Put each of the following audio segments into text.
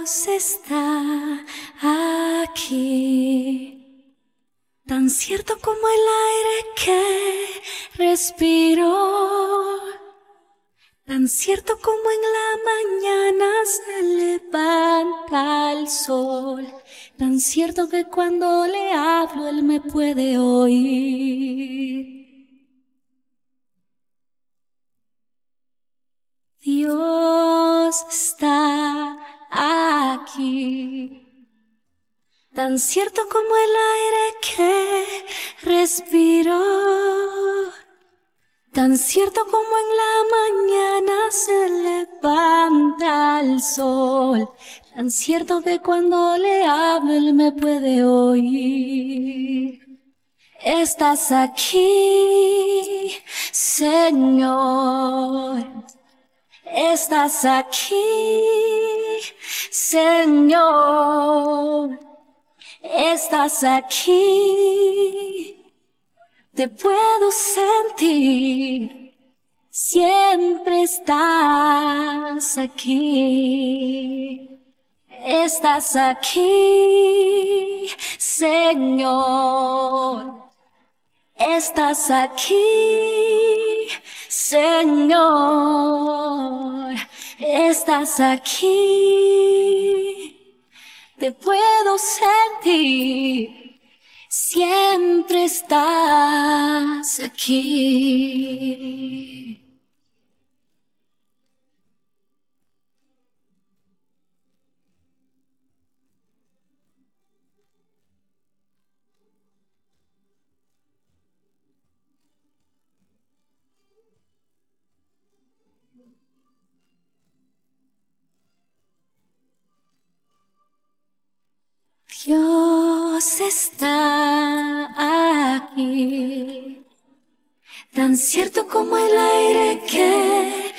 Dios está aquí, tan cierto como el aire que respiro, tan cierto como en la mañana se levanta el sol, tan cierto que cuando le hablo él me puede oír. Dios está aquí, tan cierto como el aire que respiro, tan cierto como en la mañana se levanta el sol, tan cierto que cuando le hablo él me puede oír. Estás aquí, Señor. Estás aquí, Señor. Estás aquí. Te puedo sentir. Siempre estás aquí. Estás aquí, Señor. Estás aquí, Señor. Estás aquí. Te puedo sentir. Siempre estás aquí. Dios está aquí, tan cierto como el aire que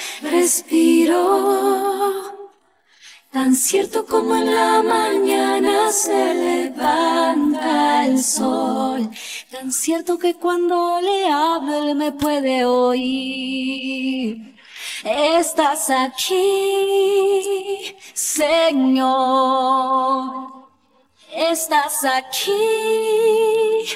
respiro, tan cierto como en la mañana se levanta el sol, tan cierto que cuando le hablo él me puede oír. Estás aquí, Señor. Estás aquí,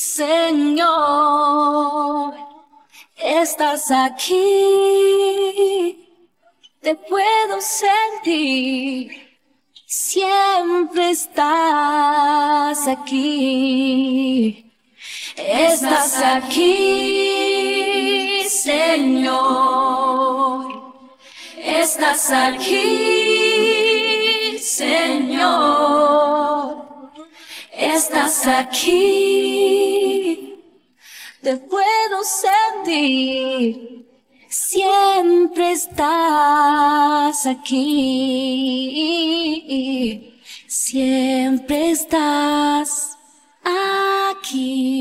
Señor. Estás aquí. Te puedo sentir. Siempre estás aquí. Estás aquí, Señor. Estás aquí, Señor. Estás aquí. Te puedo sentir. Siempre estás aquí. Siempre estás aquí.